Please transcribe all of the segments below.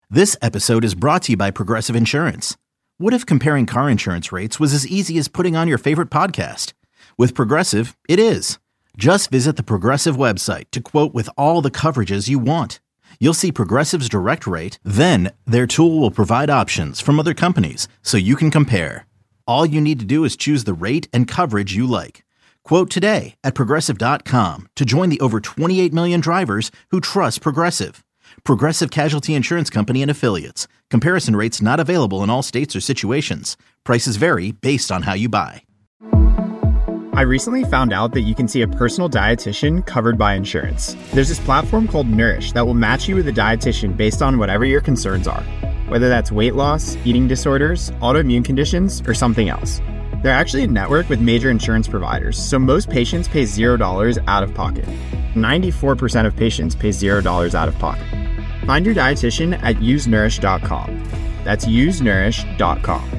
This episode is brought to you by Progressive Insurance. What if comparing car insurance rates was as easy as putting on your favorite podcast? With Progressive, it is. Just visit the Progressive website to quote with all the coverages you want. You'll see Progressive's direct rate, then their tool will provide options from other companies so you can compare. All you need to do is choose the rate and coverage you like. Quote today at Progressive.com to join the over 28 million drivers who trust Progressive. Progressive Casualty Insurance Company and Affiliates. Comparison rates not available in all states or situations. Prices vary based on how you buy. I recently found out that you can see a personal dietitian covered by insurance. There's this platform called Nourish that will match you with a dietitian based on whatever your concerns are, whether that's weight loss, eating disorders, autoimmune conditions, or something else. They're actually a network with major insurance providers, so most patients pay $0 out of pocket. 94% of patients pay $0 out of pocket. Find your dietitian at usenourish.com. That's usenourish.com.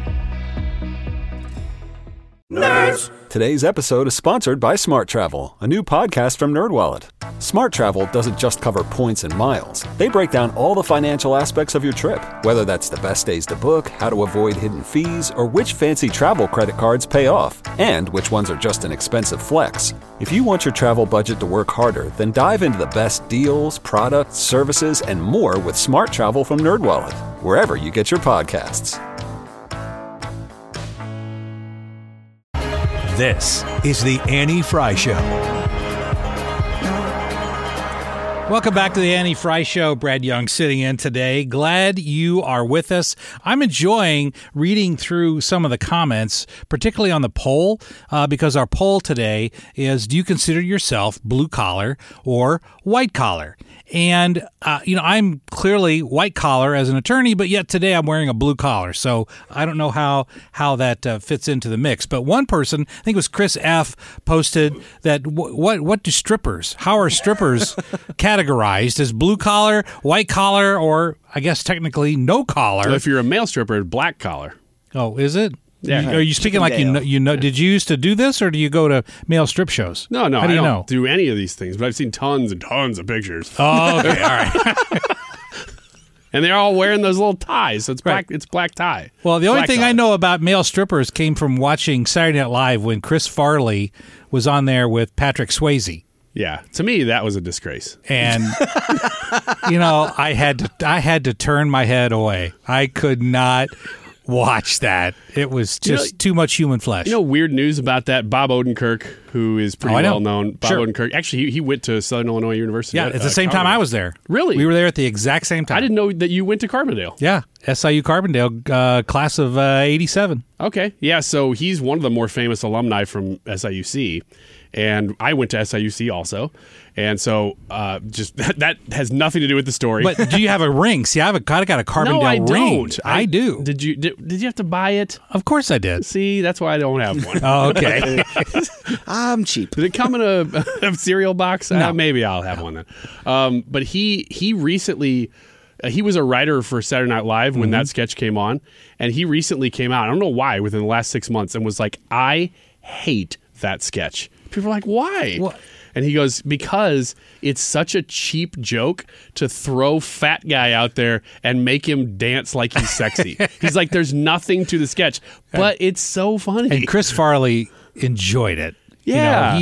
Nerds! Today's episode is sponsored by Smart Travel, a new podcast from NerdWallet. Smart Travel doesn't just cover points and miles. They break down all the financial aspects of your trip, whether that's the best days to book, how to avoid hidden fees, or which fancy travel credit cards pay off, and which ones are just an expensive flex. If you want your travel budget to work harder, then dive into the best deals, products, services, and more with Smart Travel from NerdWallet, wherever you get your podcasts. This is the Annie Fry Show. Welcome back to the Annie Fry Show. Brad Young sitting in today. Glad you are with us. I'm enjoying reading through some of the comments, particularly on the poll, because our poll today is, do you consider yourself blue collar or white collar? And, I'm clearly white collar as an attorney, but yet today I'm wearing a blue collar. So I don't know how that fits into the mix. But one person, I think it was Chris F., posted that what do strippers, how are strippers categorized as blue collar, white collar, or I guess technically no collar? So if you're a male stripper, black collar. Oh, is it? Yeah. Are you speaking like you know? Did you used to do this, or do you go to male strip shows? No. How do you I don't know? do any of these things, but I've seen tons and tons of pictures. Oh, okay, all right. And they're all wearing those little ties, so it's black. Right. It's black tie. Well, the only Black thing collar. I know about male strippers came from watching Saturday Night Live when Chris Farley was on there with Patrick Swayze. Yeah, to me that was a disgrace. And I had to turn my head away. I could not watch that. It was just too much human flesh. Weird news about that. Bob Odenkirk, who is pretty well known. Bob Odenkirk. Actually, he went to Southern Illinois University. Yeah, it's the same time I was there. Really? We were there at the exact same time. I didn't know that you went to Carbondale. Yeah, SIU Carbondale, class of 87. Okay. Yeah, so he's one of the more famous alumni from SIUC. And I went to SIUC also. And so just that has nothing to do with the story. But do you have a ring? See, I got a Carbondale no, I ring. Don't. I do. Did you have to buy it? Of course I did. See, that's why I don't have one. Oh, okay. I'm cheap. Did it come in a cereal box? No. Maybe I'll have one then. But he recently... he was a writer for Saturday Night Live when that sketch came on. And he recently came out, I don't know why, within the last 6 months, and was like, I hate that sketch. People are like, why? What? And he goes, because it's such a cheap joke to throw fat guy out there and make him dance like he's sexy. He's like, there's nothing to the sketch, but it's so funny. And Chris Farley enjoyed it. Yeah.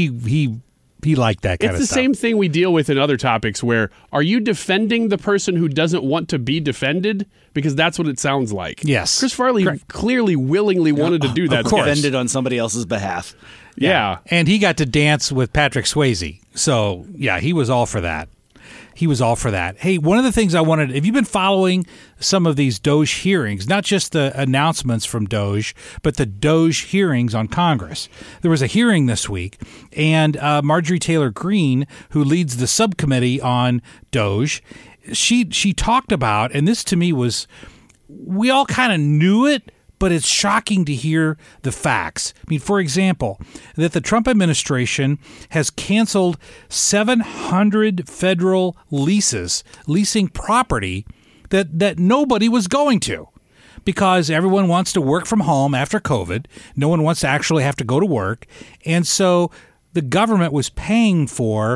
He liked that kind of stuff. It's the same thing we deal with in other topics where, are you defending the person who doesn't want to be defended? Because that's what it sounds like. Yes. Chris Farley clearly, willingly wanted to do that. Of course. Defended on somebody else's behalf. Yeah. And he got to dance with Patrick Swayze. So, yeah, he was all for that. Hey, one of the things I wanted, if you've been following some of these DOJ hearings, not just the announcements from DOJ, but the DOJ hearings on Congress. There was a hearing this week, and Marjorie Taylor Greene, who leads the subcommittee on DOJ, she talked about, and this to me was, we all kind of knew it, but it's shocking to hear the facts. I mean, for example, that the Trump administration has canceled 700 federal leases, leasing property that nobody was going to, because everyone wants to work from home after COVID. No one wants to actually have to go to work. And so the government was paying for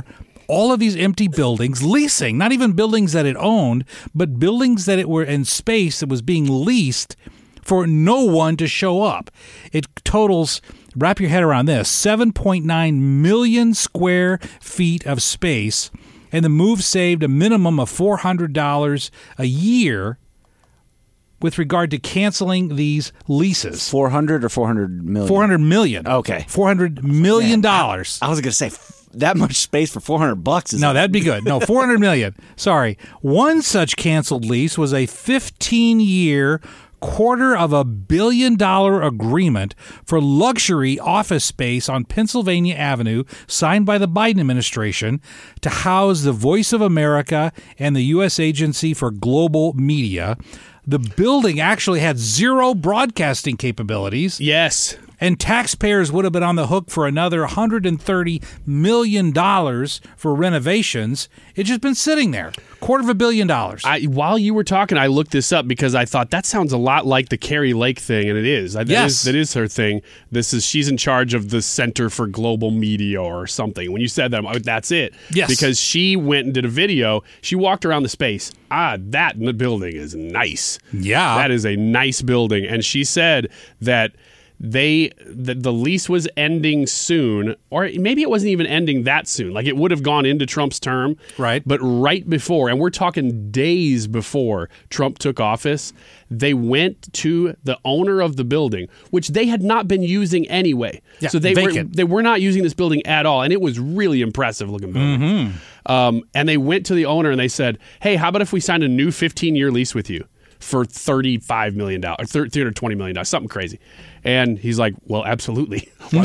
all of these empty buildings, leasing, not even buildings that it owned, but buildings that it were in space that was being leased for no one to show up. It totals, wrap your head around this, 7.9 million square feet of space, and the move saved a minimum of $400 a year with regard to canceling these leases. 400 or 400 million? 400 million. Okay. $400 million. I was going to say that much space for $400 is No, that'd be good. No, 400 million. Sorry. One such canceled lease was a 15-year, $250 million agreement for luxury office space on Pennsylvania Avenue signed by the Biden administration to house the Voice of America and the U.S. Agency for Global Media. The building actually had zero broadcasting capabilities. Yes. And taxpayers would have been on the hook for another $130 million for renovations. It's just been sitting there. $250 million. While you were talking, I looked this up because I thought that sounds a lot like the Carrie Lake thing, and it is. Yes. That is her thing. She's in charge of the Center for Global Media or something. When you said that, I'm like, that's it. Yes. Because she went and did a video. She walked around the space. That building is nice. Yeah. That is a nice building. And she said that the lease was ending soon, or maybe it wasn't even ending that soon. Like, it would have gone into Trump's term. Right. But right before, and we're talking days before Trump took office, they went to the owner of the building, which they had not been using anyway. Yeah, so they vacant. were not using this building at all, and it was really impressive looking building. And they went to the owner and they said, "Hey, how about if we signed a new 15-year lease with you for $35 million, or $320 million, something crazy?" And he's like, "Well, absolutely."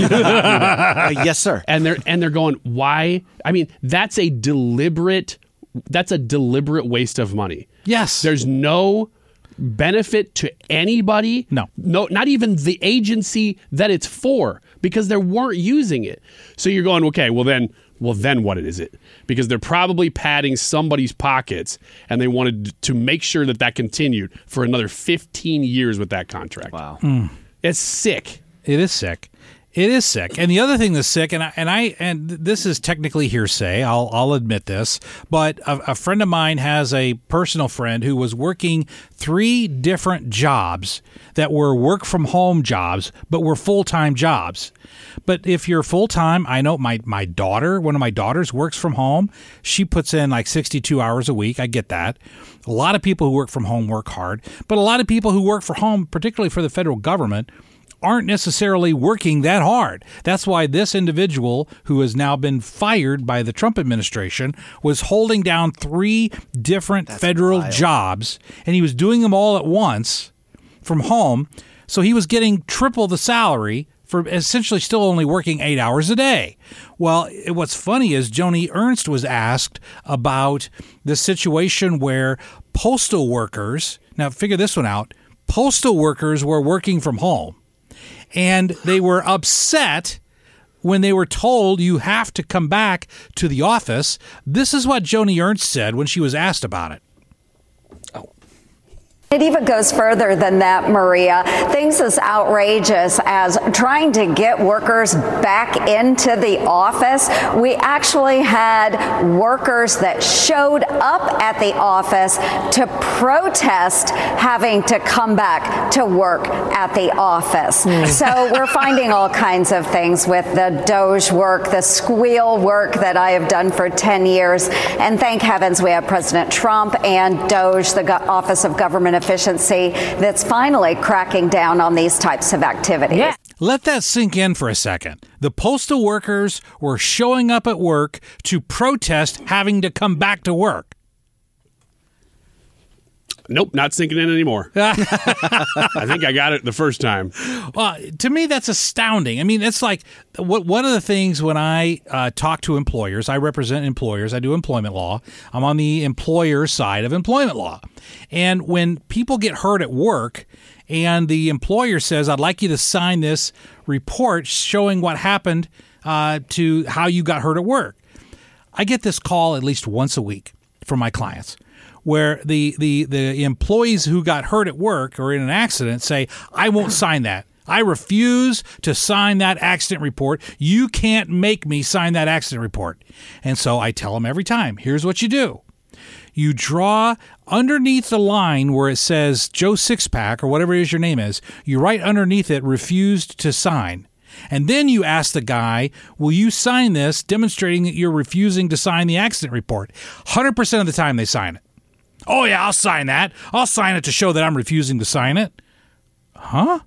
yes, sir. And they're going, "Why?" I mean, that's a deliberate waste of money. Yes. There's no benefit to anybody. No, not even the agency that it's for, because they weren't using it. So you're going, okay, well then what is it? Because they're probably padding somebody's pockets, and they wanted to make sure that continued for another 15 years with that contract. Wow. It's sick. It is sick. It is sick. And the other thing that's sick, and this is technically hearsay, I'll admit this, but a friend of mine has a personal friend who was working 3 different jobs that were work from home jobs, but were full-time jobs. But if you're full-time, I know my daughter, one of my daughters works from home. She puts in like 62 hours a week. I get that. A lot of people who work from home work hard, but a lot of people who work from home, particularly for the federal government, aren't necessarily working that hard. That's why this individual, who has now been fired by the Trump administration, was holding down 3 different federal jobs, and he was doing them all at once from home. So he was getting triple the salary for essentially still only working 8 hours a day. Well, what's funny is Joni Ernst was asked about the situation where postal workers, now figure this one out, postal workers were working from home. And they were upset when they were told you have to come back to the office. This is what Joni Ernst said when she was asked about it. It even goes further than that, Maria. Things as outrageous as trying to get workers back into the office. We actually had workers that showed up at the office to protest having to come back to work at the office. So we're finding all kinds of things with the Doge work, the squeal work that I have done for 10 years. And thank heavens we have President Trump and Doge, the Office of Government Efficiency, that's finally cracking down on these types of activities. Yeah. Let that sink in for a second. The postal workers were showing up at work to protest having to come back to work. Nope, not sinking in anymore. I think I got it the first time. Well, to me, that's astounding. I mean, it's like one of the things when I talk to employers, I represent employers, I do employment law. I'm on the employer side of employment law. And when people get hurt at work and the employer says, I'd like you to sign this report showing what happened to how you got hurt at work, I get this call at least once a week from my clients, where the employees who got hurt at work or in an accident say, I won't sign that. I refuse to sign that accident report. You can't make me sign that accident report. And so I tell them every time, here's what you do. You draw underneath the line where it says Joe Sixpack or whatever it is your name is, you write underneath it, refused to sign. And then you ask the guy, will you sign this, demonstrating that you're refusing to sign the accident report? 100% of the time they sign it. Oh, yeah, I'll sign that. I'll sign it to show that I'm refusing to sign it. Huh?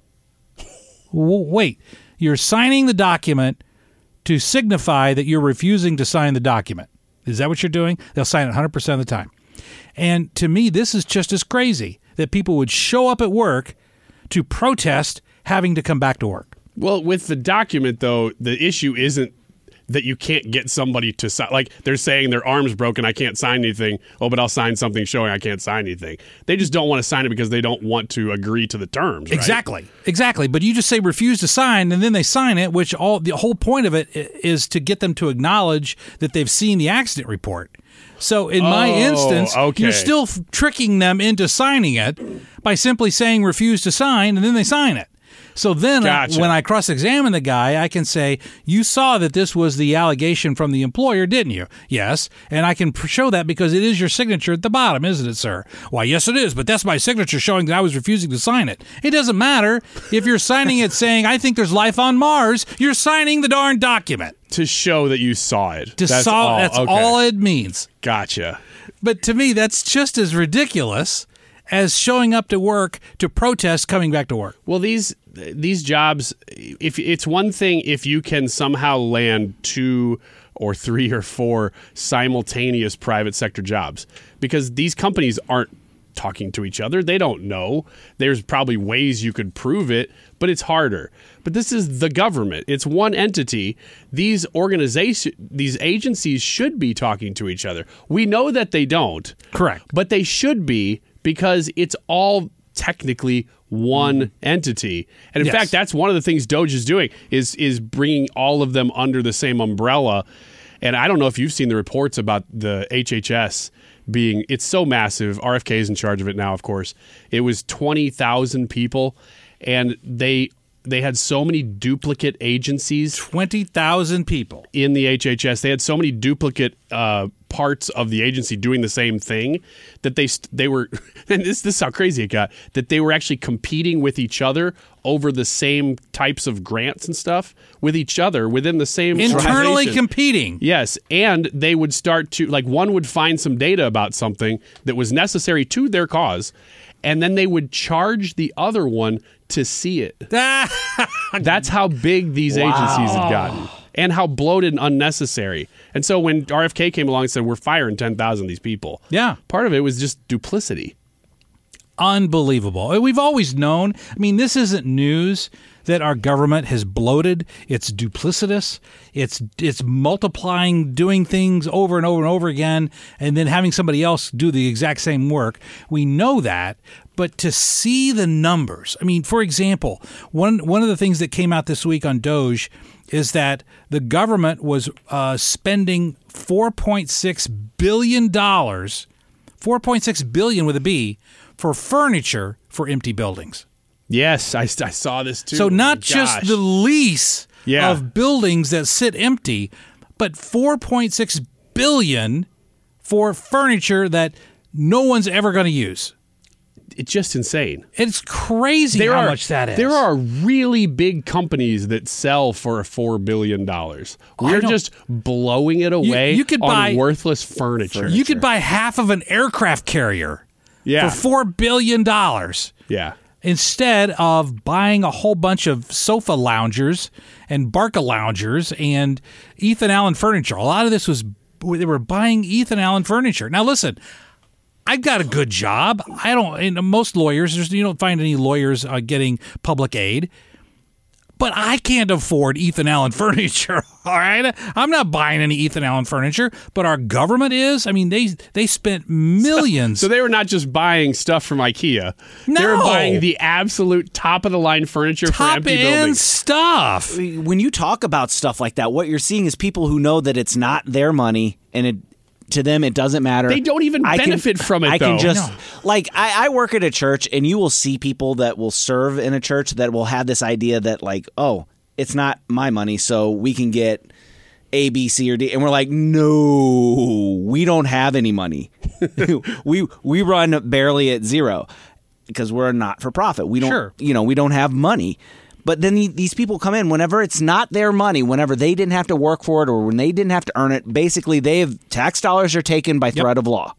Wait, you're signing the document to signify that you're refusing to sign the document. Is that what you're doing? They'll sign it 100% of the time. And to me, this is just as crazy that people would show up at work to protest having to come back to work. Well, with the document, though, the issue isn't that you can't get somebody to sign. Like, they're saying their arm's broken, I can't sign anything. Oh, but I'll sign something showing I can't sign anything. They just don't want to sign it because they don't want to agree to the terms, right? Exactly. But you just say refuse to sign, and then they sign it, which the whole point of it is to get them to acknowledge that they've seen the accident report. So in my instance, you're still tricking them into signing it by simply saying refuse to sign, and then they sign it. So then when I cross-examine the guy, I can say, you saw that this was the allegation from the employer, didn't you? Yes. And I can show that because it is your signature at the bottom, isn't it, sir? Why, yes, it is. But that's my signature showing that I was refusing to sign it. It doesn't matter. If you're signing it saying, I think there's life on Mars, you're signing the darn document. To show that you saw it. That's all it means. Gotcha. But to me, that's just as ridiculous as showing up to work to protest coming back to work. Well, these jobs, if it's one thing if you can somehow land 2 or 3 or 4 simultaneous private sector jobs, because these companies aren't talking to each other. They don't know. There's probably ways you could prove it, but it's harder. But this is the government. It's one entity. These agencies should be talking to each other. We know that they don't. Correct. But they should be, because it's all technically one entity. And in fact, that's one of the things Doge is doing is bringing all of them under the same umbrella. And I don't know if you've seen the reports about the HHS being, it's so massive. RFK is in charge of it now, of course. It was 20,000 people, and they had so many duplicate agencies. 20,000 people. In the HHS. They had so many duplicate parts of the agency doing the same thing that they were, and this is how crazy it got, that they were actually competing with each other over the same types of grants and stuff with each other within the same internally organization. Competing. Yes, and they would start to, like, one would find some data about something that was necessary to their cause, and then they would charge the other one to see it. That's how big these agencies have gotten, and how bloated and unnecessary. And so when RFK came along and said, we're firing 10,000 of these people, part of it was just duplicity. Unbelievable. We've always known. I mean, this isn't news that our government has bloated. It's duplicitous. It's multiplying, doing things over and over and over again, and then having somebody else do the exact same work. We know that, but to see the numbers, I mean, for example, one of the things that came out this week on Doge is that the government was spending $4.6 billion, $4.6 billion with a B, for furniture for empty buildings. Yes, I saw this too. So not just the lease of buildings that sit empty, but $4.6 billion for furniture that no one's ever going to use. It's just insane. It's crazy how much that is. There are really big companies that sell for $4 billion. We're just blowing it away you could buy worthless furniture. You could buy half of an aircraft carrier for $4 billion. Yeah. Instead of buying a whole bunch of sofa loungers and Barca loungers and Ethan Allen furniture. A lot of this was, they were buying Ethan Allen furniture. Now listen, I've got a good job. Most lawyers, you don't find any lawyers getting public aid. But I can't afford Ethan Allen furniture, all right? I'm not buying any Ethan Allen furniture, but our government is. I mean, they spent millions. So they were not just buying stuff from IKEA. No. They were buying the absolute top-of-the-line furniture for empty buildings. Top-end stuff. When you talk about stuff like that, what you're seeing is people who know that it's not their money, and to them, it doesn't matter. They don't even benefit from it, I can though. just, like, I work at a church, and you will see people that will serve in a church that will have this idea that, like, oh, it's not my money, so we can get A, B, C, or D. And we're like, no, we don't have any money. we run barely at zero because we're a not-for-profit. We don't, we don't have money. But then these people come in whenever it's not their money, whenever they didn't have to work for it or when they didn't have to earn it. Basically, tax dollars are taken by threat of law.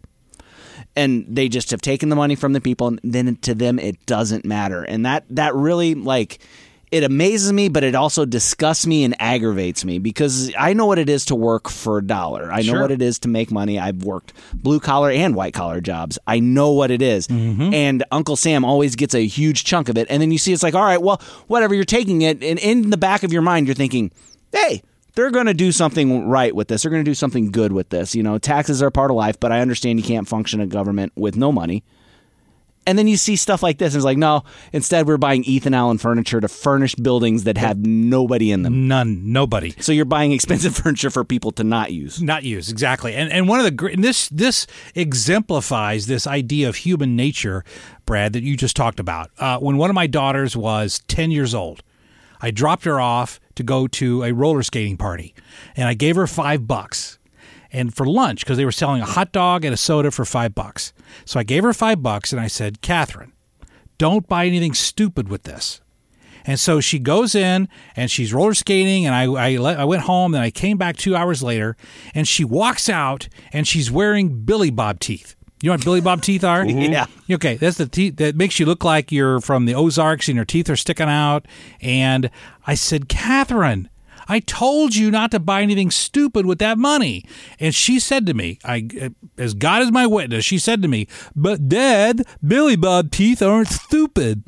And they just have taken the money from the people, and then to them it doesn't matter. And that really, like, it amazes me, but it also disgusts me and aggravates me because I know what it is to work for a dollar. I know what it is to make money. I've worked blue-collar and white-collar jobs. I know what it is. Mm-hmm. And Uncle Sam always gets a huge chunk of it. And then you see it's like, all right, well, whatever, you're taking it. And in the back of your mind, you're thinking, hey, they're going to do something right with this. They're going to do something good with this. You know, taxes are part of life, but I understand you can't function a government with no money. And then you see stuff like this, and it's like, no, instead we're buying Ethan Allen furniture to furnish buildings that have nobody in them. Nobody. So you're buying expensive furniture for people to not use. Not use, exactly. And one of the great, this exemplifies this idea of human nature, Brad, that you just talked about. When one of my daughters was 10 years old, I dropped her off to go to a roller skating party, and I gave her $5. And for lunch, because they were selling a hot dog and a soda for $5. So I gave her $5 and I said, Catherine, don't buy anything stupid with this. And so she goes in and she's roller skating, and I went home, and I came back 2 hours later, and she walks out and she's wearing Billy Bob teeth. You know what Billy Bob teeth are? Mm-hmm. Yeah. Okay, that's the teeth that makes you look like you're from the Ozarks and your teeth are sticking out. And I said, Catherine, I told you not to buy anything stupid with that money. And she said to me, as God is my witness, she said to me, but Dad, Billy Bob teeth aren't stupid.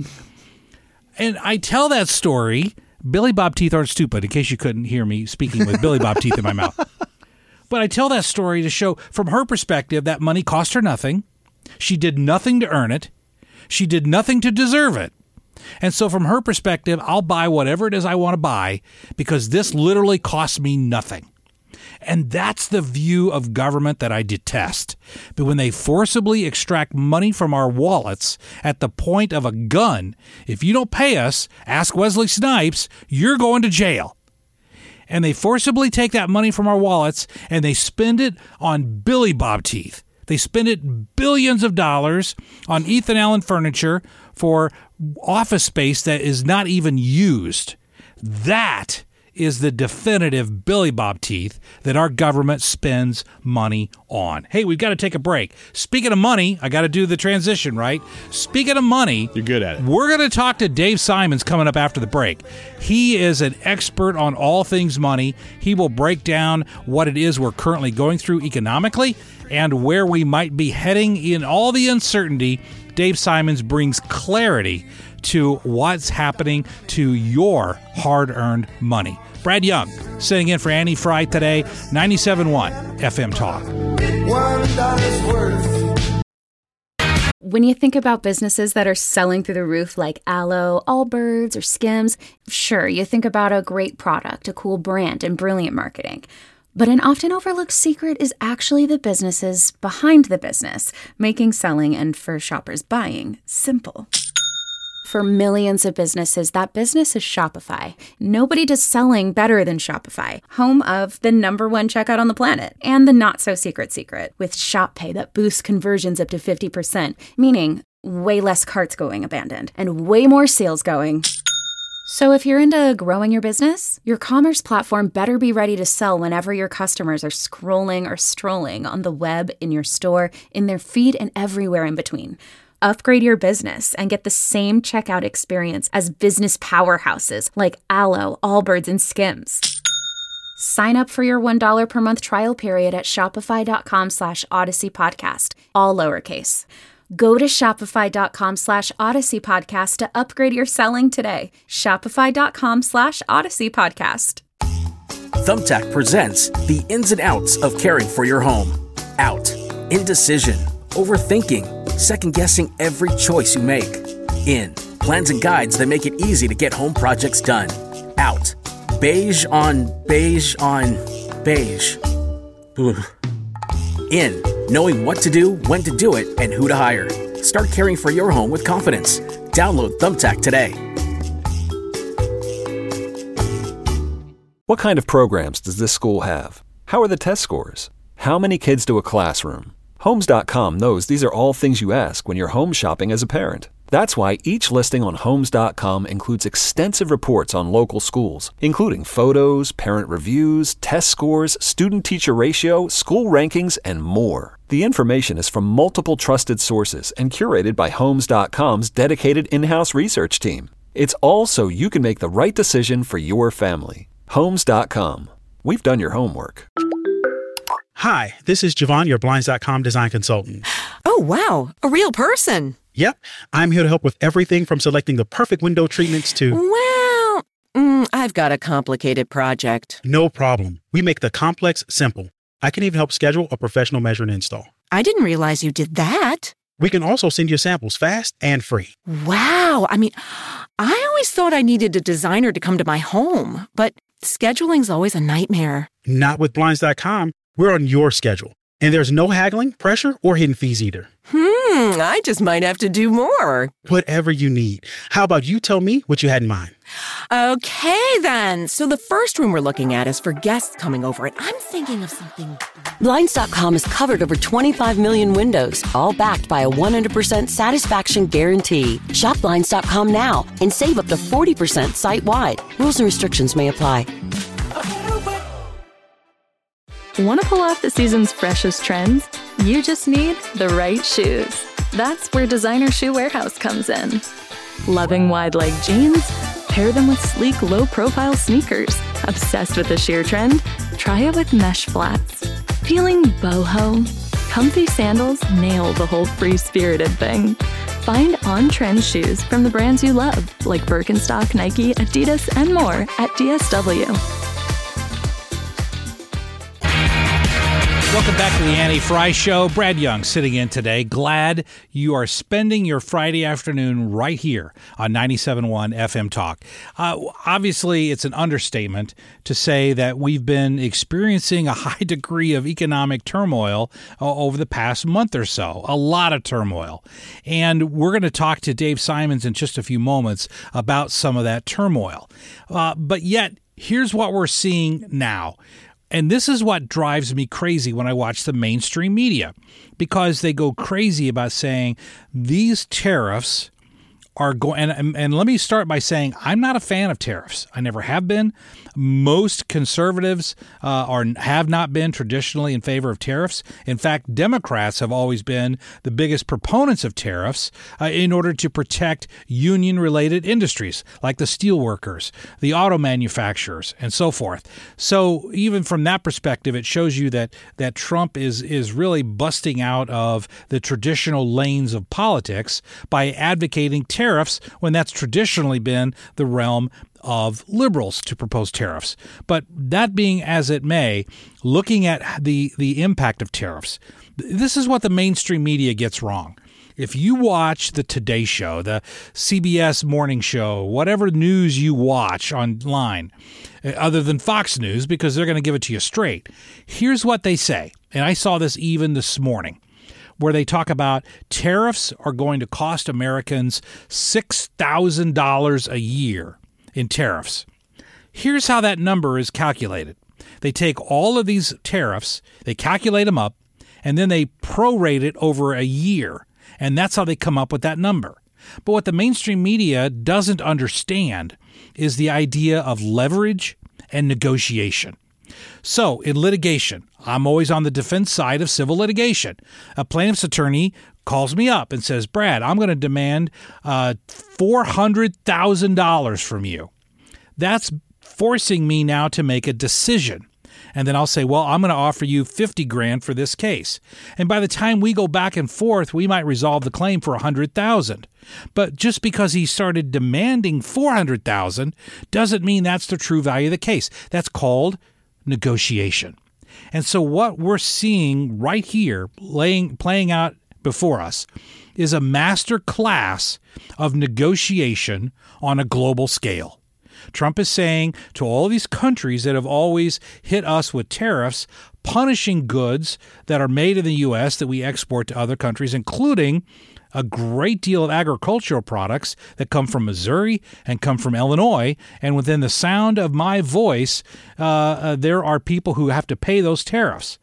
And I tell that story, Billy Bob teeth aren't stupid, in case you couldn't hear me speaking with Billy Bob teeth in my mouth. But I tell that story to show, from her perspective, that money cost her nothing. She did nothing to earn it. She did nothing to deserve it. And so from her perspective, I'll buy whatever it is I want to buy because this literally costs me nothing. And that's the view of government that I detest. But when they forcibly extract money from our wallets at the point of a gun, if you don't pay us, ask Wesley Snipes, you're going to jail. And they forcibly take that money from our wallets and they spend it on Billy Bob teeth. They spend it billions of dollars on Ethan Allen furniture for office space that is not even used. That is the definitive Billy Bob teeth that our government spends money on. Hey, we've got to take a break. Speaking of money, I got to do the transition, right? Speaking of money, you're good at it. We're going to talk to Dave Simons coming up after the break. He is an expert on all things money. He will break down what it is we're currently going through economically and where we might be heading in all the uncertainty. Dave Simons brings clarity to what's happening to your hard-earned money. Brad Young, sitting in for Annie Fry today, 97.1 FM Talk. $1 worth. When you think about businesses that are selling through the roof like Aloe, Allbirds, or Skims, sure, you think about a great product, a cool brand, and brilliant marketing. But an often overlooked secret is actually the businesses behind the business, making selling and for shoppers buying simple. For millions of businesses, that business is Shopify. Nobody does selling better than Shopify, home of the #1 checkout on the planet and the not-so-secret secret with Shop Pay that boosts conversions up to 50%, meaning way less carts going abandoned and way more sales going. So if you're into growing your business, your commerce platform better be ready to sell whenever your customers are scrolling or strolling on the web, in your store, in their feed, and everywhere in between. Upgrade your business and get the same checkout experience as business powerhouses like Aloe, Allbirds, and Skims. Sign up for your $1 per month trial period at shopify.com/Odyssey Podcast, all lowercase. Go to shopify.com/Odyssey Podcast to upgrade your selling today. Shopify.com/Odyssey Podcast. Thumbtack presents the ins and outs of caring for your home. Out, indecision, overthinking, second-guessing every choice you make. In, plans and guides that make it easy to get home projects done. Out, beige on beige on beige. Ugh. In, knowing what to do, when to do it, and who to hire. Start caring for your home with confidence. Download Thumbtack today. What kind of programs does this school have? How are the test scores? How many kids do a classroom? Homes.com knows these are all things you ask when you're home shopping as a parent. That's why each listing on Homes.com includes extensive reports on local schools, including photos, parent reviews, test scores, student-teacher ratio, school rankings, and more. The information is from multiple trusted sources and curated by Homes.com's dedicated in-house research team. It's all so you can make the right decision for your family. Homes.com. We've done your homework. Hi, this is Javon, your Blinds.com design consultant. Oh, wow. A real person. Yep. I'm here to help with everything from selecting the perfect window treatments to... Well, I've got a complicated project. No problem. We make the complex simple. I can even help schedule a professional measure and install. I didn't realize you did that. We can also send you samples fast and free. Wow. I always thought I needed a designer to come to my home, but scheduling's always a nightmare. Not with Blinds.com. We're on your schedule. And there's no haggling, pressure, or hidden fees either. I just might have to do more. Whatever you need. How about you tell me what you had in mind? Okay, then. So the first room we're looking at is for guests coming over, and I'm thinking of something... Blinds.com has covered over 25 million windows, all backed by a 100% satisfaction guarantee. Shop Blinds.com now and save up to 40% site-wide. Rules and restrictions may apply. Want to pull off the season's freshest trends? You just need the right shoes. That's where Designer Shoe Warehouse comes in. Loving wide leg jeans? Pair them with sleek, low-profile sneakers. Obsessed with the sheer trend? Try it with mesh flats. Feeling boho? Comfy sandals nail the whole free-spirited thing. Find on-trend shoes from the brands you love, like Birkenstock, Nike, Adidas, and more at DSW. Welcome back to the Annie Fry Show. Brad Young sitting in today. Glad you are spending your Friday afternoon right here on 97.1 FM Talk. Obviously, it's an understatement to say that we've been experiencing a high degree of economic turmoil over the past month or so. A lot of turmoil. And we're going to talk to Dave Simons in just a few moments about some of that turmoil. But yet, here's what we're seeing now. And this is what drives me crazy when I watch the mainstream media, because they go crazy about saying these tariffs are going. And let me start by saying I'm not a fan of tariffs. I never have been. Most conservatives have not been traditionally in favor of tariffs. In fact, Democrats have always been the biggest proponents of tariffs in order to protect union-related industries like the steelworkers, the auto manufacturers, and so forth. So even from that perspective, it shows you that Trump is really busting out of the traditional lanes of politics by advocating tariffs when that's traditionally been the realm of liberals to propose tariffs. But that being as it may, looking at the impact of tariffs, this is what the mainstream media gets wrong. If you watch the Today Show, the CBS Morning Show, whatever news you watch online, other than Fox News, because they're going to give it to you straight, here's what they say. And I saw this even this morning, where they talk about tariffs are going to cost Americans $6,000 a year in tariffs. Here's how that number is calculated. They take all of these tariffs, they calculate them up, and then they prorate it over a year. And that's how they come up with that number. But what the mainstream media doesn't understand is the idea of leverage and negotiation. So in litigation, I'm always on the defense side of civil litigation. A plaintiff's attorney calls me up and says, Brad, I'm going to demand $400,000 from you. That's forcing me now to make a decision. And then I'll say, well, I'm going to offer you $50,000 for this case. And by the time we go back and forth, we might resolve the claim for $100,000. But just because he started demanding $400,000 doesn't mean that's the true value of the case. That's called negotiation. And so what we're seeing right here playing out before us is a master class of negotiation on a global scale. Trump is saying to all these countries that have always hit us with tariffs, punishing goods that are made in the U.S. that we export to other countries, including a great deal of agricultural products that come from Missouri and come from Illinois. And within the sound of my voice, there are people who have to pay those tariffs.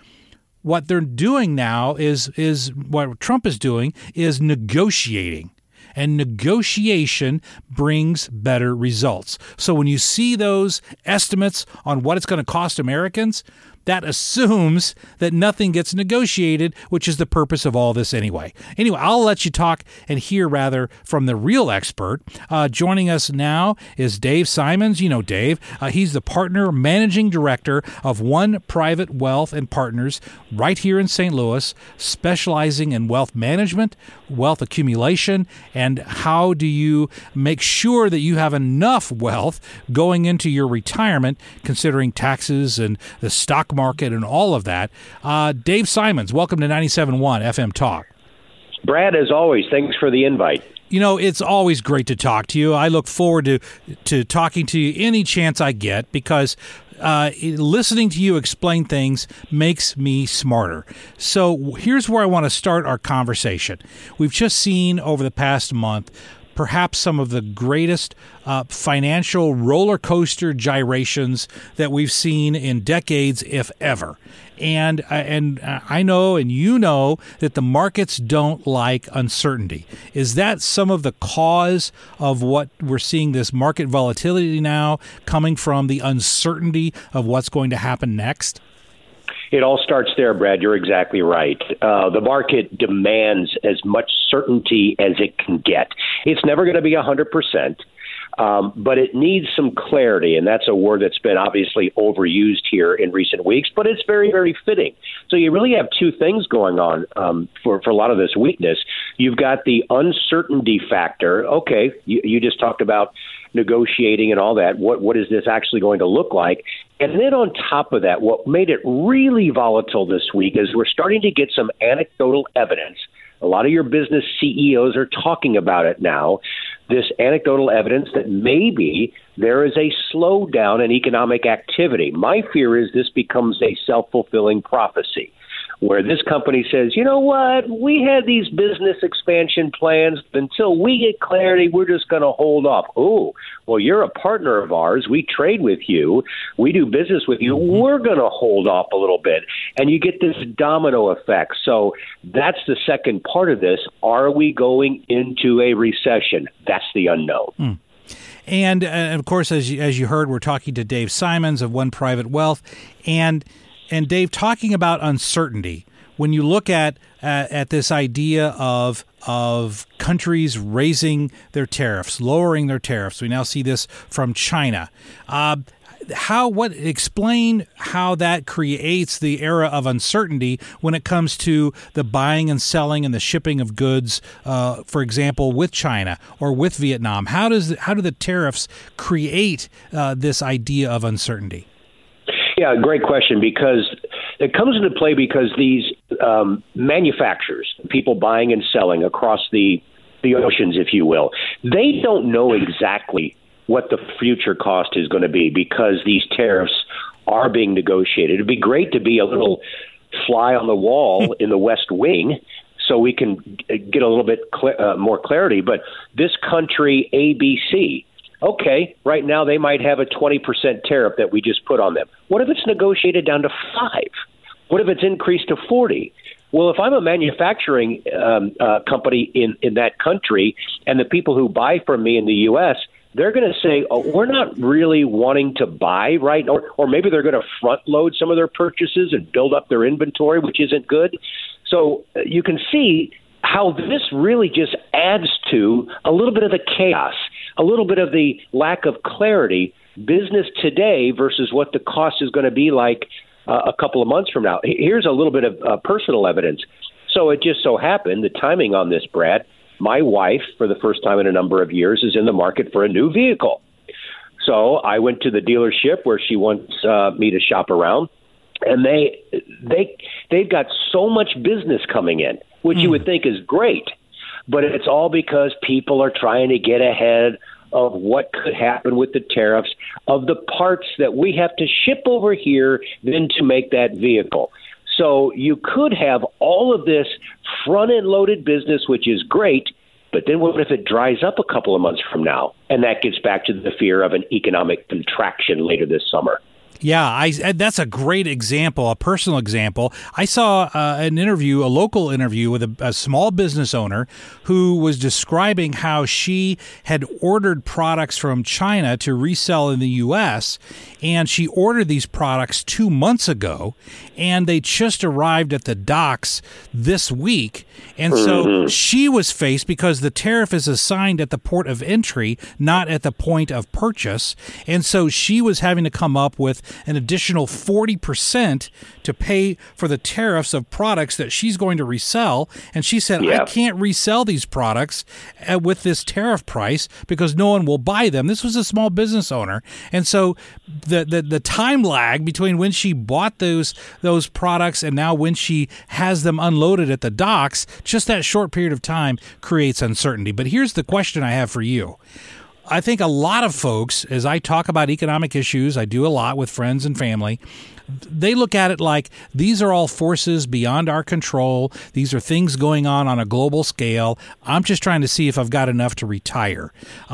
What they're doing now is what Trump is doing is negotiating. And negotiation brings better results. So when you see those estimates on what it's going to cost Americans, that assumes that nothing gets negotiated, which is the purpose of all this anyway. Anyway, I'll let you talk and hear rather from the real expert. Joining us now is Dave Simons. You know Dave. He's the partner managing director of One Private Wealth and Partners right here in St. Louis, specializing in wealth management, wealth accumulation, and how do you make sure that you have enough wealth going into your retirement, considering taxes and the stock market and all of that. Dave Simons, welcome to 97.1 FM Talk. Brad, as always, thanks for the invite. You know, it's always great to talk to you. I look forward to talking to you any chance I get because listening to you explain things makes me smarter. So here's where I want to start our conversation. We've just seen over the past month perhaps some of the greatest financial roller coaster gyrations that we've seen in decades, if ever. And I know, and you know, that the markets don't like uncertainty. Is that some of the cause of what we're seeing, this market volatility now, coming from the uncertainty of what's going to happen next? It all starts there, Brad. You're exactly right. The market demands as much certainty as it can get. It's never going to be 100%, but it needs some clarity, and that's a word that's been obviously overused here in recent weeks, but it's very, very fitting. So you really have two things going on for a lot of this weakness. You've got the uncertainty factor. Okay, you just talked about negotiating and all that. What is this actually going to look like? And then on top of that, what made it really volatile this week is we're starting to get some anecdotal evidence. A lot of your business CEOs are talking about it now, this anecdotal evidence that maybe there is a slowdown in economic activity. My fear is this becomes a self-fulfilling prophecy, where this company says, you know what, we had these business expansion plans. Until we get clarity, we're just going to hold off. Oh, well, you're a partner of ours. We trade with you. We do business with you. We're going to hold off a little bit. And you get this domino effect. So that's the second part of this. Are we going into a recession? That's the unknown. And, of course, as you heard, we're talking to Dave Simons of One Private Wealth. And Dave, talking about uncertainty, when you look at this idea of countries raising their tariffs, lowering their tariffs, we now see this from China. Explain how that creates the era of uncertainty when it comes to the buying and selling and the shipping of goods, for example, with China or with Vietnam. How do the tariffs create this idea of uncertainty? Yeah, great question, because it comes into play because these manufacturers, people buying and selling across the oceans, if you will, they don't know exactly what the future cost is going to be because these tariffs are being negotiated. It'd be great to be a little fly on the wall in the West Wing so we can get a little bit more clarity. But this country, ABC, okay, right now they might have a 20% tariff that we just put on them. What if it's negotiated down to 5? What if it's increased to 40? Well, if I'm a manufacturing company in that country and the people who buy from me in the U.S., they're going to say, oh, we're not really wanting to buy, right? Or maybe they're going to front load some of their purchases and build up their inventory, which isn't good. So you can see how this really just adds to a little bit of the chaos, a little bit of the lack of clarity, business today versus what the cost is going to be like a couple of months from now. Here's a little bit of personal evidence. So it just so happened, the timing on this, Brad, my wife, for the first time in a number of years, is in the market for a new vehicle. So I went to the dealership where she wants me to shop around, and they've got so much business coming in, which you would think is great, but it's all because people are trying to get ahead of what could happen with the tariffs of the parts that we have to ship over here then to make that vehicle. So you could have all of this front-end loaded business, which is great, but then what if it dries up a couple of months from now? And that gets back to the fear of an economic contraction later this summer. Yeah, that's a great example, a personal example. I saw a local interview with a small business owner who was describing how she had ordered products from China to resell in the U.S., and she ordered these products 2 months ago, and they just arrived at the docks this week. And so she was faced, because the tariff is assigned at the port of entry, not at the point of purchase. And so she was having to come up with an additional 40% to pay for the tariffs of products that she's going to resell. And she said, I can't resell these products with this tariff price because no one will buy them. This was a small business owner. And so the time lag between when she bought those products and now when she has them unloaded at the docks, just that short period of time creates uncertainty. But here's the question I have for you. I think a lot of folks, as I talk about economic issues, I do a lot with friends and family, they look at it like these are all forces beyond our control. These are things going on a global scale. I'm just trying to see if I've got enough to retire.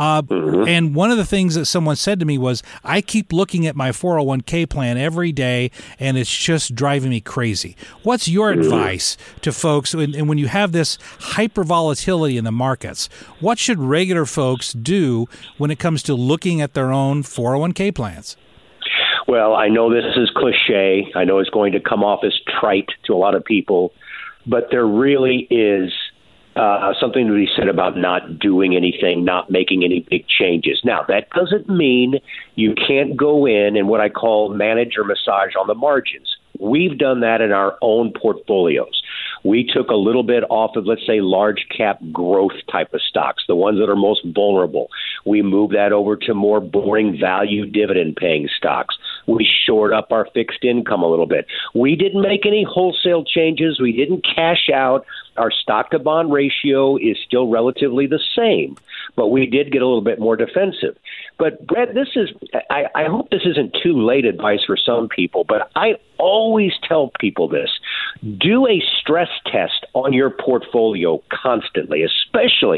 And one of the things that someone said to me was, I keep looking at my 401k plan every day, and it's just driving me crazy. What's your advice to folks? And when you have this hyper volatility in the markets, what should regular folks do when it comes to looking at their own 401k plans? Well, I know this is cliche. I know it's going to come off as trite to a lot of people, but there really is something to be said about not doing anything, not making any big changes. Now, that doesn't mean you can't go in and what I call manage or massage on the margins. We've done that in our own portfolios. We took a little bit off of, let's say, large cap growth type of stocks, the ones that are most vulnerable. We moved that over to more boring value dividend paying stocks. We shored up our fixed income a little bit. We didn't make any wholesale changes. We didn't cash out. Our stock to bond ratio is still relatively the same, but we did get a little bit more defensive. But Brett, I hope this isn't too late advice for some people, but I always tell people this. Do a stress test on your portfolio constantly, especially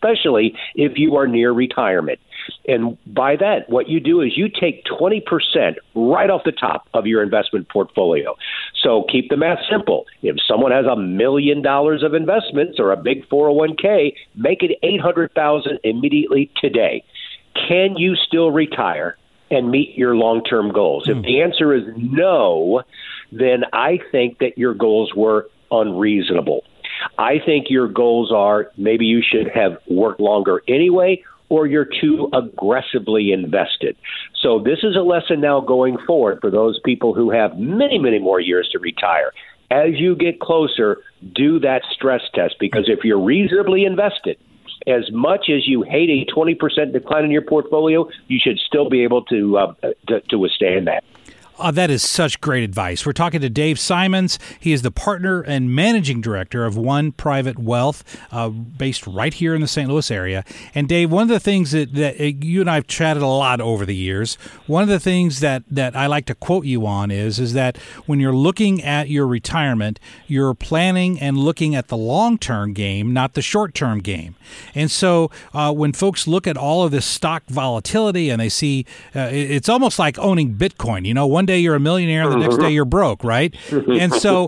if you are near retirement. And by that, what you do is you take 20% right off the top of your investment portfolio. So keep the math simple. If someone has $1 million of investments or a big 401k, make it $800,000 immediately today. Can you still retire and meet your long-term goals? If the answer is no, then I think that your goals were unreasonable. I think your goals are maybe you should have worked longer anyway, or you're too aggressively invested. So this is a lesson now going forward for those people who have many, many more years to retire. As you get closer, do that stress test, because if you're reasonably invested, as much as you hate a 20% decline in your portfolio, you should still be able to withstand that. That is such great advice. We're talking to Dave Simons. He is the partner and managing director of One Private Wealth, based right here in the St. Louis area. And Dave, one of the things that you and I have chatted a lot over the years, one of the things that I like to quote you on is that when you're looking at your retirement, you're planning and looking at the long-term game, not the short-term game. And so when folks look at all of this stock volatility and they see it's almost like owning Bitcoin. You know, one day you're a millionaire, the next day you're broke, right? And so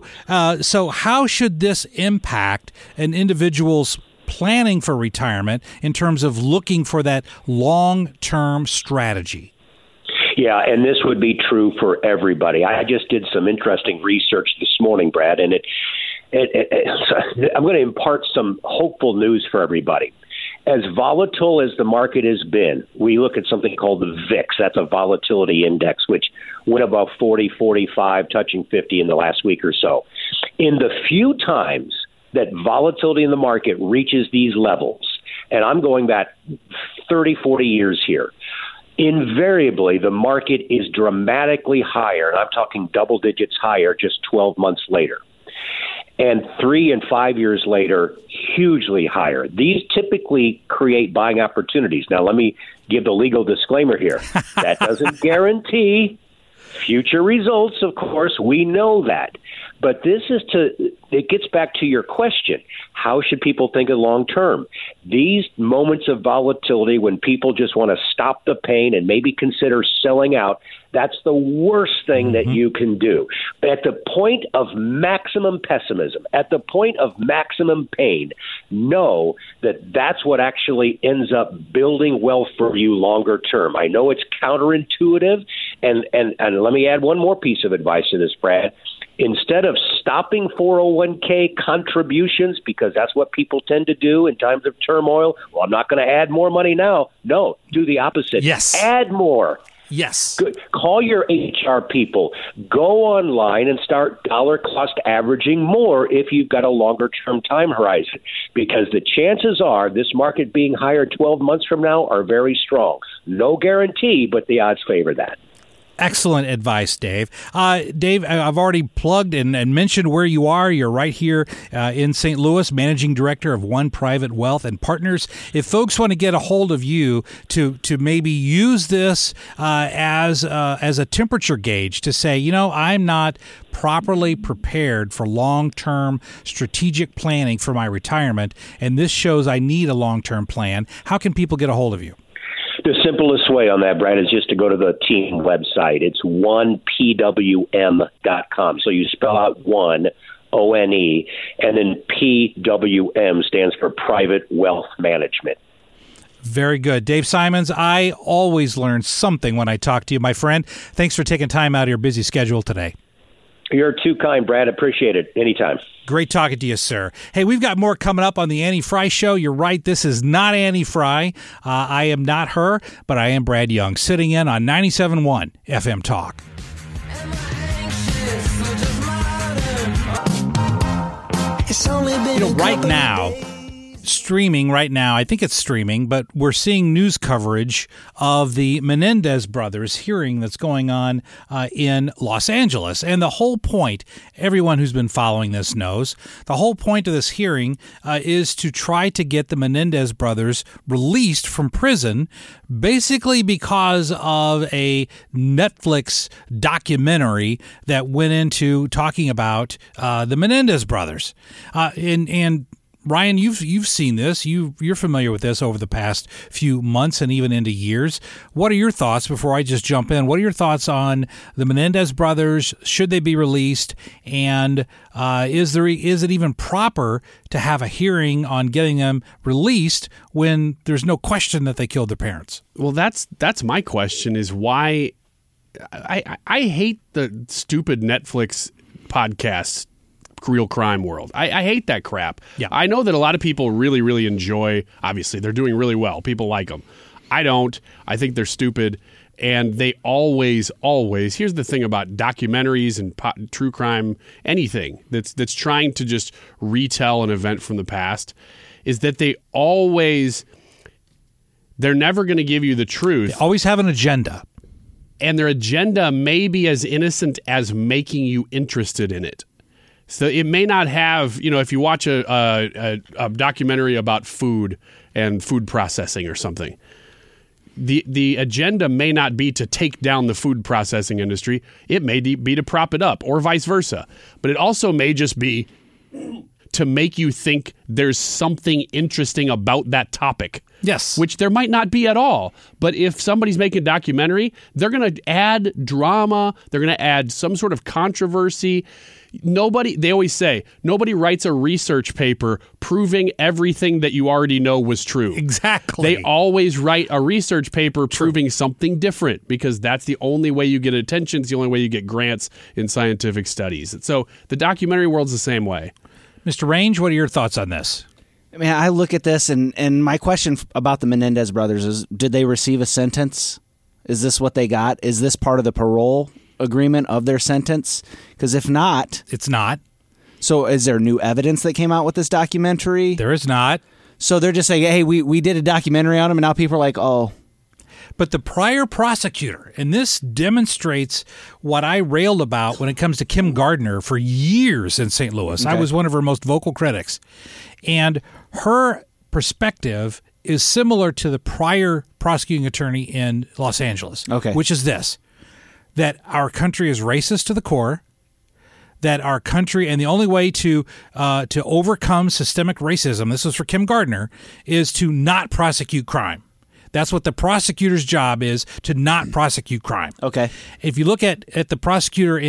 how should this impact an individual's planning for retirement in terms of looking for that long-term strategy? Yeah, and this would be true for everybody. I just did some interesting research this morning, Brad, and I'm going to impart some hopeful news for everybody. As volatile as the market has been, we look at something called the VIX. That's a volatility index, which went above 40, 45, touching 50 in the last week or so. In the few times that volatility in the market reaches these levels, and I'm going back 30, 40 years here, invariably the market is dramatically higher, and I'm talking double digits higher just 12 months later. and 3 and 5 years later, hugely higher. These typically create buying opportunities. Now, let me give the legal disclaimer here. That doesn't guarantee future results, of course. We know that. But it gets back to your question. How should people think of long term? These moments of volatility when people just want to stop the pain and maybe consider selling out, that's the worst thing that you can do. At the point of maximum pessimism, at the point of maximum pain, know that that's what actually ends up building wealth for you longer term. I know it's counterintuitive, and let me add one more piece of advice to this, Brad. Instead of stopping 401k contributions, because that's what people tend to do in times of turmoil, well, I'm not going to add more money now. No, do the opposite. Yes. Add more. Yes. Good. Call your HR people. Go online and start dollar cost averaging more if you've got a longer term time horizon, because the chances are this market being higher 12 months from now are very strong. No guarantee, but the odds favor that. Excellent advice, Dave. Dave, I've already plugged and mentioned where you are. You're right here in St. Louis, Managing Director of One Private Wealth and Partners. If folks want to get a hold of you to maybe use this as a temperature gauge to say, I'm not properly prepared for long-term strategic planning for my retirement, and this shows I need a long-term plan, how can people get a hold of you? The simplest way on that, Brad, is just to go to the team website. It's onepwm.com. So you spell out one, O-N-E, and then PWM stands for Private Wealth Management. Very good. Dave Simons, I always learn something when I talk to you, my friend. Thanks for taking time out of your busy schedule today. You're too kind, Brad. Appreciate it. Anytime. Great talking to you, sir. Hey, we've got more coming up on the Annie Fry Show. You're right. This is not Annie Fry. I am not her, but I am Brad Young, sitting in on 97.1 FM Talk. Right now, streaming right now, I think it's streaming, but we're seeing news coverage of the Menendez brothers hearing that's going on in Los Angeles. And the whole point, everyone who's been following this knows, the whole point of this hearing is to try to get the Menendez brothers released from prison, basically because of a Netflix documentary that went into talking about the Menendez brothers. And Ryan, you've seen this. You're familiar with this over the past few months and even into years. What are your thoughts, before I just jump in, what are your thoughts on the Menendez brothers? Should they be released? And is it even proper to have a hearing on getting them released when there's no question that they killed their parents? Well, that's my question, is why I hate the stupid Netflix podcasts, Real Crime World. I hate that crap. Yeah. I know that a lot of people really, really enjoy, obviously, they're doing really well. People like them. I don't. I think they're stupid. And they always, here's the thing about documentaries and true crime, anything that's trying to just retell an event from the past, is that they're never going to give you the truth. They always have an agenda. And their agenda may be as innocent as making you interested in it. So it may not have, if you watch a documentary about food and food processing or something, the agenda may not be to take down the food processing industry. It may be to prop it up, or vice versa. But it also may just be to make you think there's something interesting about that topic. Yes. Which there might not be at all. But if somebody's making a documentary, they're going to add drama. They're going to add some sort of controversy. They always say, nobody writes a research paper proving everything that you already know was true. Exactly. They always write a research paper proving something different, because that's the only way you get attention. It's the only way you get grants in scientific studies. So the documentary world's the same way. Mr. Range, what are your thoughts on this? I mean, I look at this, and my question about the Menendez brothers is, did they receive a sentence? Is this what they got? Is this part of the parole agreement of their sentence? Because if not... It's not. So is there new evidence that came out with this documentary? There is not. So they're just saying, hey, we did a documentary on them, and now people are like, oh... But the prior prosecutor, and this demonstrates what I railed about when it comes to Kim Gardner for years in St. Louis. Okay. I was one of her most vocal critics. And her perspective is similar to the prior prosecuting attorney in Los Angeles, which is this, that our country is racist to the core, that our country, and the only way to overcome systemic racism, this was for Kim Gardner, is to not prosecute crime. That's what the prosecutor's job is, to not prosecute crime. Okay. If you look at the prosecutor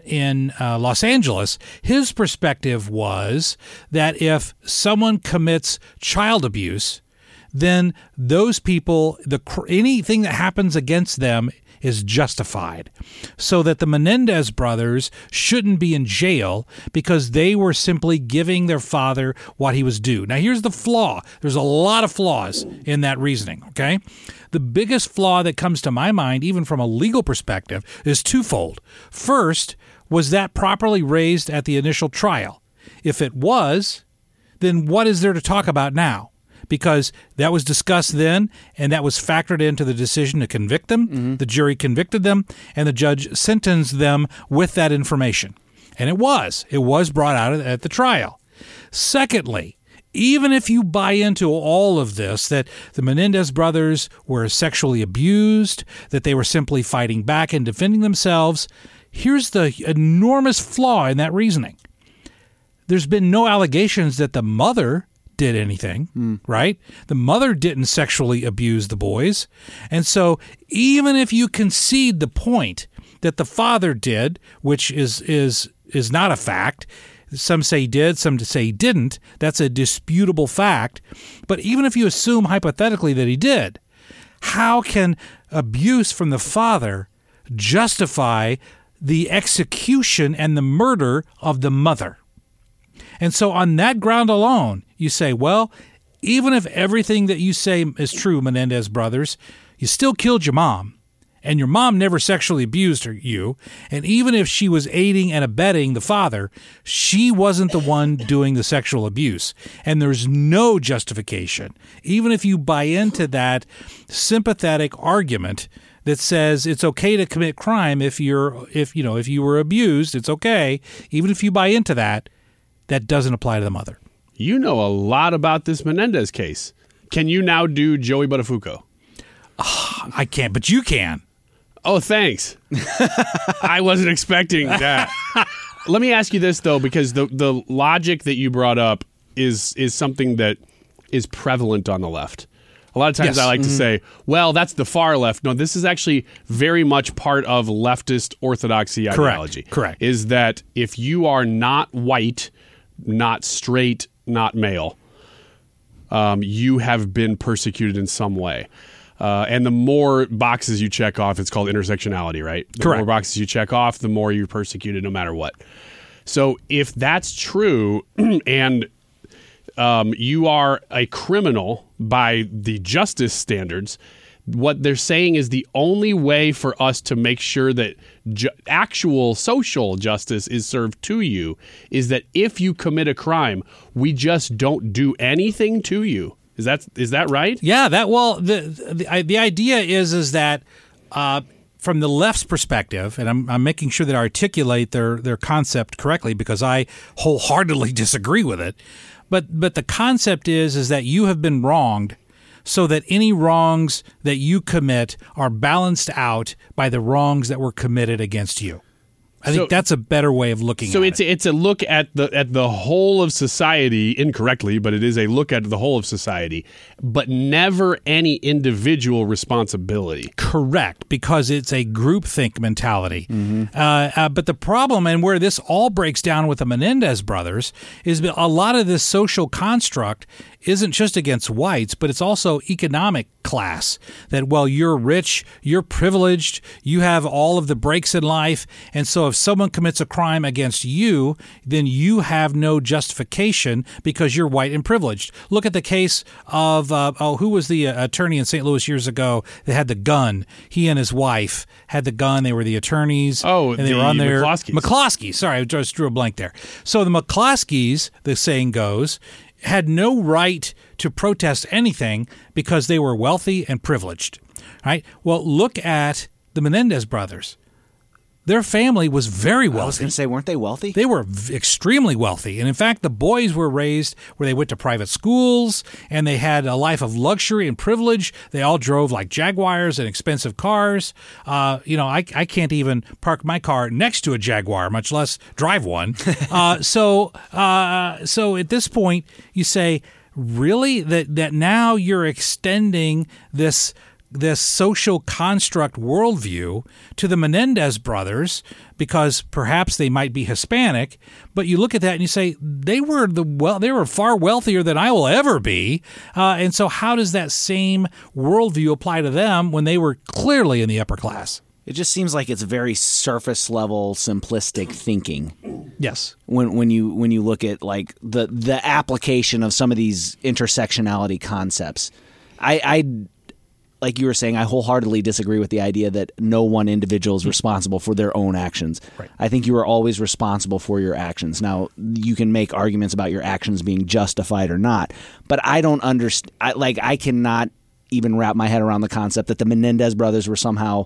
in Los Angeles, his perspective was that if someone commits child abuse, then those people, anything that happens against them is justified, so that the Menendez brothers shouldn't be in jail because they were simply giving their father what he was due. Now, here's the flaw. There's a lot of flaws in that reasoning, okay? The biggest flaw that comes to my mind, even from a legal perspective, is twofold. First, was that properly raised at the initial trial? If it was, then what is there to talk about now? Because that was discussed then, and that was factored into the decision to convict them. Mm-hmm. The jury convicted them, and the judge sentenced them with that information. And it was brought out at the trial. Secondly, even if you buy into all of this, that the Menendez brothers were sexually abused, that they were simply fighting back and defending themselves, here's the enormous flaw in that reasoning. There's been no allegations that the mother did anything, right? The mother didn't sexually abuse the boys. And so even if you concede the point that the father did, which is not a fact, some say he did, some say he didn't, that's a disputable fact. But even if you assume hypothetically that he did, how can abuse from the father justify the execution and the murder of the mother? And so on that ground alone, you say, well, even if everything that you say is true, Menendez brothers, you still killed your mom, and your mom never sexually abused you, and even if she was aiding and abetting the father, she wasn't the one doing the sexual abuse, and there's no justification, even if you buy into that sympathetic argument that says it's okay to commit crime if you were abused, it's okay, even if you buy into that. That doesn't apply to the mother. You know a lot about this Menendez case. Can you now do Joey Buttafuoco? I can't, but you can. Oh, thanks. I wasn't expecting that. Let me ask you this, though, because the logic that you brought up is something that is prevalent on the left. A lot of times I like to say, well, that's the far left. No, this is actually very much part of leftist orthodoxy ideology. Correct. Is that if you are not white, not straight, not male, you have been persecuted in some way. And the more boxes you check off, it's called intersectionality, right? The Correct. more boxes you check off, the more you're persecuted no matter what. So if that's true and you are a criminal by the justice standards, what they're saying is the only way for us to make sure that actual social justice is served to you is that if you commit a crime, we just don't do anything to you. Is that right? Yeah. The idea is that from the left's perspective, and I'm making sure that I articulate their concept correctly because I wholeheartedly disagree with it. But the concept is that you have been wronged, so that any wrongs that you commit are balanced out by the wrongs that were committed against you. I think that's a better way of looking at it. So it's a look at the whole of society, incorrectly, but it is a look at the whole of society, but never any individual responsibility. Correct, because it's a groupthink mentality. Mm-hmm. But the problem, and where this all breaks down with the Menendez brothers, is a lot of this social construct isn't just against whites, but it's also economic class. That, well, you're rich, you're privileged, you have all of the breaks in life, and so if someone commits a crime against you, then you have no justification because you're white and privileged. Look at the case of, who was the attorney in St. Louis years ago that had the gun? He and his wife had the gun. They were the attorneys. Oh, and they were on there. McCloskeys. McCloskey. Sorry, I just drew a blank there. So the McCloskeys, the saying goes, had no right to protest anything because they were wealthy and privileged. Right? Well, look at the Menendez brothers. Their family was very wealthy. I was going to say, weren't they wealthy? They were extremely wealthy. And in fact, the boys were raised where they went to private schools and they had a life of luxury and privilege. They all drove like Jaguars and expensive cars. I can't even park my car next to a Jaguar, much less drive one. So at this point, you say, really? That now you're extending this social construct worldview to the Menendez brothers because perhaps they might be Hispanic, but you look at that and you say they were far wealthier than I will ever be, and so how does that same worldview apply to them when they were clearly in the upper class? It just seems like it's very surface level, simplistic thinking. Yes. When you look at like the application of some of these intersectionality concepts, I like you were saying, I wholeheartedly disagree with the idea that no one individual is responsible for their own actions. Right. I think you are always responsible for your actions. Now, you can make arguments about your actions being justified or not, but I don't understand. I cannot even wrap my head around the concept that the Menendez brothers were somehow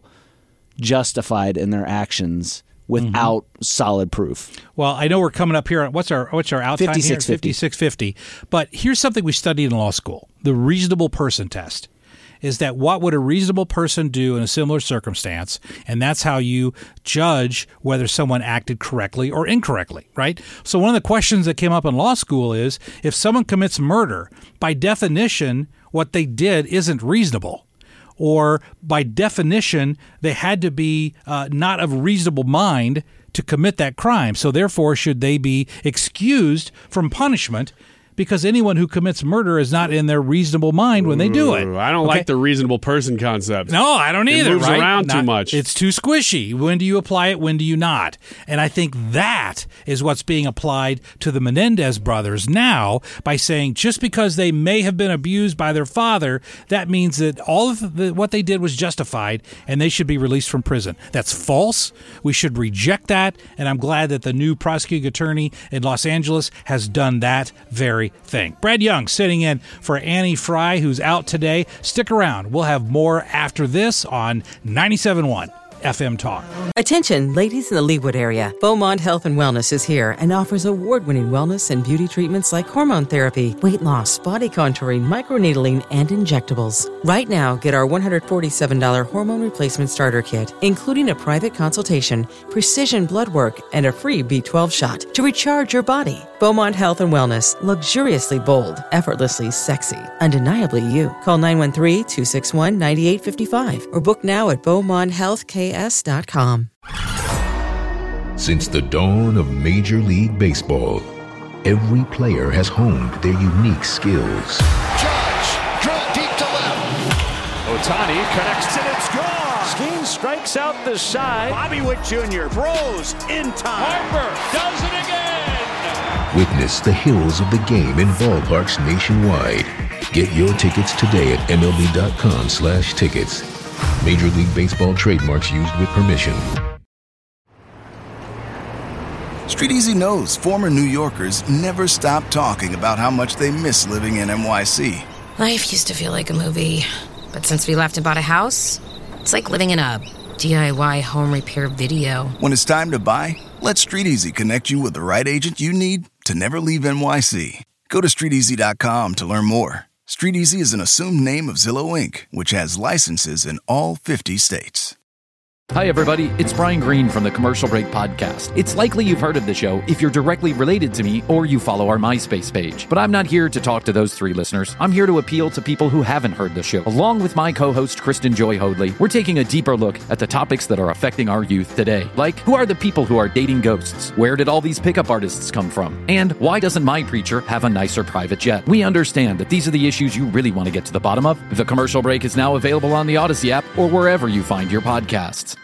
justified in their actions without solid proof. Well, I know we're coming up here on what's our out time here? 5650. But here's something we studied in law school: the reasonable person test. Is that what would a reasonable person do in a similar circumstance? And that's how you judge whether someone acted correctly or incorrectly, right? So one of the questions that came up in law school is, if someone commits murder, by definition, what they did isn't reasonable. Or by definition, they had to be not of reasonable mind to commit that crime. So therefore, should they be excused from punishment? Because anyone who commits murder is not in their reasonable mind when they do it. I don't like the reasonable person concept. No, I don't either. It moves right? around too much. It's too squishy. When do you apply it? When do you not? And I think that is what's being applied to the Menendez brothers now by saying just because they may have been abused by their father, that means that all of what they did was justified and they should be released from prison. That's false. We should reject that. And I'm glad that the new prosecuting attorney in Los Angeles has done that very thing. Brad Young sitting in for Annie Fry, who's out today. Stick around. We'll have more after this on 97.1 FM Talk. Attention, ladies in the Leawood area. Beaumont Health and Wellness is here and offers award-winning wellness and beauty treatments like hormone therapy, weight loss, body contouring, microneedling, and injectables. Right now, get our $147 hormone replacement starter kit, including a private consultation, precision blood work, and a free B12 shot to recharge your body. Beaumont Health and Wellness. Luxuriously bold, effortlessly sexy, undeniably you. Call 913-261-9855 or book now at BeaumontHealthKS.com. Since the dawn of Major League Baseball, every player has honed their unique skills. Judge, drill deep to left. Ohtani connects and it's gone. Skeen strikes out the side. Bobby Witt Jr. throws in time. Harper does it again. Witness the hills of the game in ballparks nationwide. Get your tickets today at MLB.com/tickets. Major League Baseball trademarks used with permission. Street Easy knows former New Yorkers never stop talking about how much they miss living in NYC. Life used to feel like a movie, but since we left and bought a house, it's like living in a DIY home repair video. When it's time to buy, let Street Easy connect you with the right agent you need to never leave NYC. Go to StreetEasy.com to learn more. Street Easy is an assumed name of Zillow Inc., which has licenses in all 50 states. Hi, everybody. It's Brian Green from the Commercial Break Podcast. It's likely you've heard of the show if you're directly related to me or you follow our MySpace page. But I'm not here to talk to those three listeners. I'm here to appeal to people who haven't heard the show. Along with my co-host, Kristen Joy Hoadley, we're taking a deeper look at the topics that are affecting our youth today. Like, who are the people who are dating ghosts? Where did all these pickup artists come from? And why doesn't my preacher have a nicer private jet? We understand that these are the issues you really want to get to the bottom of. The Commercial Break is now available on the Odyssey app or wherever you find your podcasts.